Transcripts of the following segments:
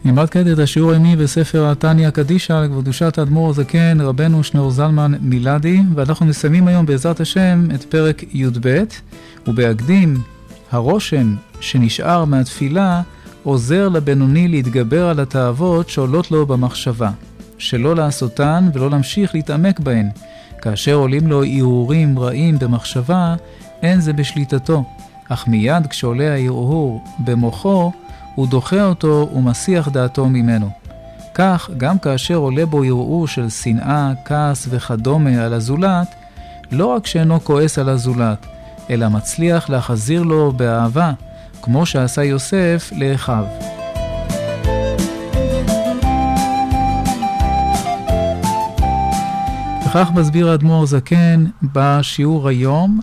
נלמד כעת את השיעור היומי בספר התניא קדישא לקדושת האדמו"ר הזקן רבנו שניאור זלמן מילדי, ואנחנו מסיימים היום בעזרת השם את פרק י"ב, ובהקדים הרושם שנשאר מהתפילה עוזר לבינוני להתגבר על התאוות שעולות לו במחשבה, שלא לעשותן ולא להמשיך להתעמק בהן. כאשר עולים לו ערעורים רעים במחשבה, אין זה בשליטתו, אך מיד כשעולה הערעור במוחו, הוא דוחה אותו ומסיח דעתו ממנו. כך, גם כאשר עולה בו ערעור של שנאה, כעס וכדומה על הזולת, לא רק שאינו כועס על הזולת, אלא מצליח להחזיר לו באהבה, כמו שעשה יוסף לאחיו. וכך מסביר האדמו"ר זקן בשיעור היום,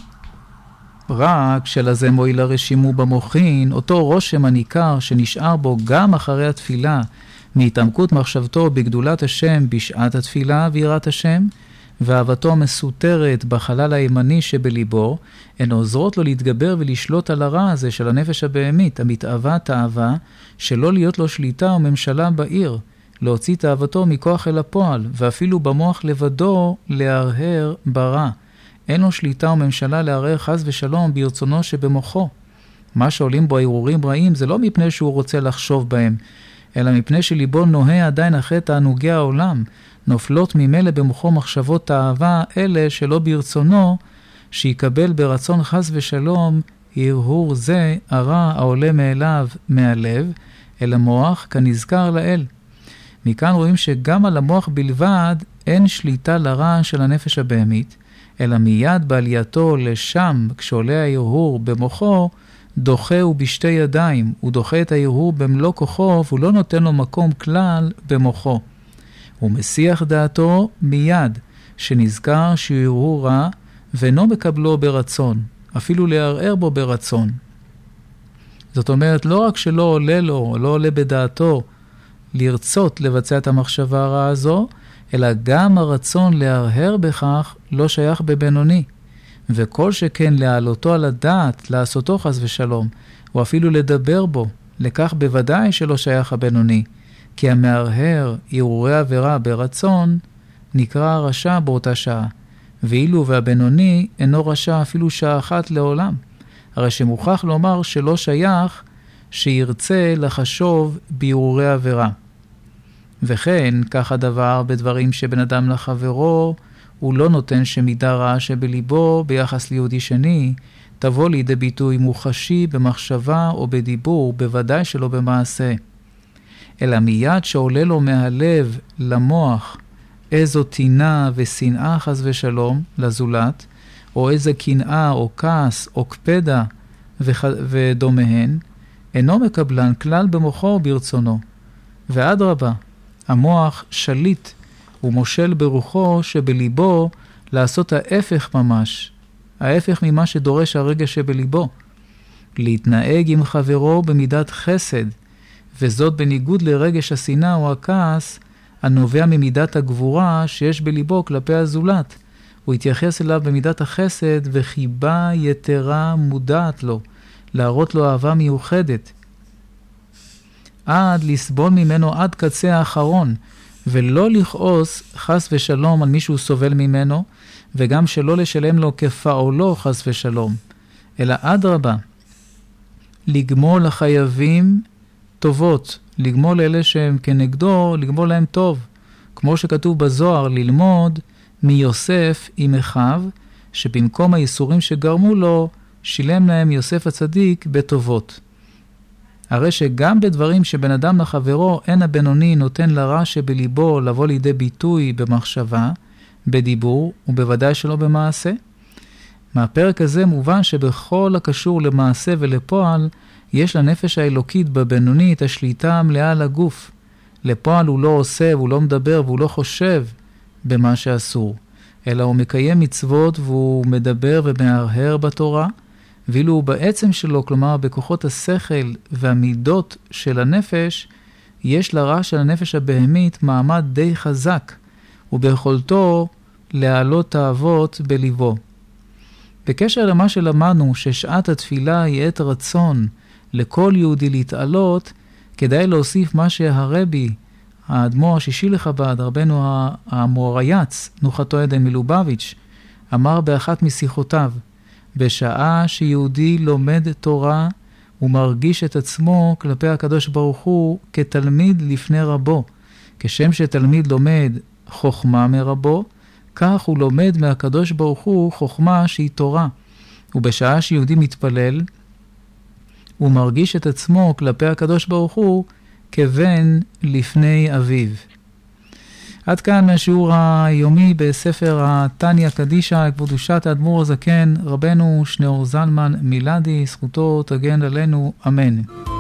רק שלזה מועיל הרשימו במוחין, אותו רושם הניכר שנשאר בו גם אחרי התפילה, מהתעמקות מחשבתו בגדולת השם בשעת התפילה ויראת השם, ואהבתו המסותרת בחלל הימני שבליבו, הן עוזרות לו להתגבר ולשלוט על הרע הזה של הנפש הבהמית, המתאווה תאווה, שלא להיות לו שליטה וממשלה בעיר, להוציא תאוותו מכוח אל הפועל, ואפילו במוח לבדו להרהר ברע. אין לו שליטה וממשלה להרהר חס ושלום ברצונו שבמוחו. מה שעולים בו ערעורים רעים זה לא מפני שהוא רוצה לחשוב בהם, אלא מפני שליבו נוהה עדיין אחרי תענוגי העולם, נופלות ממילא במוחו מחשבות תאווה אלה שלא ברצונו, שיקבל ברצון חס ושלום הרהור זה הרע העולה מאליו מהלב אל המוח כנזכר לאל. מכאן רואים שגם על המוח בלבד אין שליטה לרע של הנפש הבהמית, אלא מיד בעלייתו לשם כשעולה ההרהור במוחו, דוחה הוא בשתי ידיים, הוא דוחה את ההרהור במלוא כוחו והוא לא נותן לו מקום כלל במוחו. הוא מסיח דעתו מיד שנזכר שהוא הרהור רע ואינו מקבלו ברצון, אפילו לערער בו ברצון. זאת אומרת, לא רק שלא עולה לו, לא עולה בדעתו לרצות לבצע את המחשבה הרעה הזו, אלא גם הרצון להרהר בכך לא שייך בבינוני. וכל שכן להעלותו על הדעת, לעשותו חס ושלום, או אפילו לדבר בו, לכך בוודאי שלא שייך הבינוני. כי המהרהר הרהורי עבירה ברצון נקרא רשע באותה שעה, ואילו והבינוני אינו רשע אפילו שעה אחת לעולם. הרי שמוכרח לומר שלא שייך שירצה לחשוב בהרהורי עבירה. וכן, כך הדבר בדברים שבן אדם לחברו, הוא לא נותן שמידה רעה שבליבו ביחס ליהודי שני, תבוא לידי ביטוי מוחשי במחשבה או בדיבור, בוודאי שלא במעשה. אלא מיד שעולה לו מהלב למוח איזו תינה ושנאה חס ושלום לזולת, או איזה קנאה או כעס או קפדה ודומהן, אינו מקבלן כלל במוחו ברצונו. ואדרבה, המוח שליט ומושל ברוחו שבליבו לעשות ההפך ממש, ההפך ממה שדורש הרגע שבליבו, להתנהג עם חברו במידת חסד, וזאת בניגוד לרגש השנאה או הכעס הנובע ממידת הגבורה שיש בליבו כלפי הזולת. הוא יתייחס אליו במידת החסד וחיבה יתרה מודעת לו, להראות לו אהבה מיוחדת, עד לסבול ממנו עד קצה האחרון, ולא לכעוס חס ושלום על מישהו סובל ממנו, וגם שלא לשלם לו כפעולו חס ושלום, אלא אדרבה, לגמול לחייבים טובות, לגמול לאלה שהם כנגדו, לגמול להם טוב, כמו שכתוב בזוהר, ללמוד מיוסף עם אחיו, שבמקום הייסורים שגרמו לו, שילם להם יוסף הצדיק בטובות. הרי שגם בדברים שבן אדם לחברו אין הבינוני נותן לרע שבליבו לבוא לידי ביטוי במחשבה, בדיבור ובוודאי שלא במעשה. מהפרק הזה מובן שבכל הקשור למעשה ולפועל יש לנפש האלוקית בבינוני את השליטה המלאה על הגוף. לפועל הוא לא עושה והוא לא מדבר והוא לא חושב במה שאסור, אלא הוא מקיים מצוות והוא מדבר ומהרהר בתורה, ואילו הוא בעצם שלו, כלומר בכוחות השכל והמידות של הנפש, יש לרע של הנפש הבהמית מעמד די חזק, וביכולתו להעלות תאוות בליבו. בקשר למה שלמדנו ששעת התפילה היא עת רצון לכל יהודי להתעלות, כדאי להוסיף מה שהרבי, האדמו"ר השישי לחב"ד, רבנו המורייץ, נוחתו עדן מלובביץ', אמר באחת משיחותיו, בשעה שיהודי לומד תורה, הוא מרגיש את עצמו כלפי הקדוש ברוך הוא כתלמיד לפני רבו. כשם שתלמיד לומד חוכמה מרבו, כך הוא לומד מהקדוש ברוך הוא חוכמה שהיא תורה. ובשעה שיהודי מתפלל, הוא מרגיש את עצמו כלפי הקדוש ברוך הוא כבן לפני אביו. עד כאן מהשיעור היומי בספר התניא קדישא, קדושת האדמו"ר הזקן, רבנו שניאור זלמן מילדי, זכותו תגן עלינו, אמן.